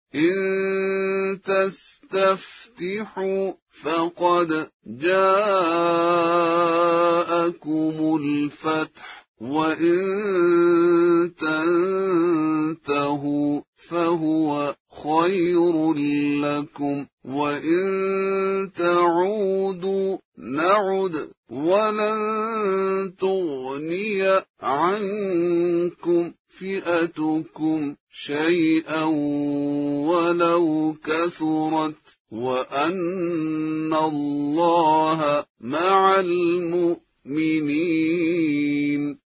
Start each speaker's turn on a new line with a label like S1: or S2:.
S1: إن تستفتحوا فقد جاءكم الفتح وإن تنتهوا فهو خير لكم وإن تعودوا نعد ولن تغني عنكم فئتكم شيئا ولو كثرت وأن الله مع المؤمنين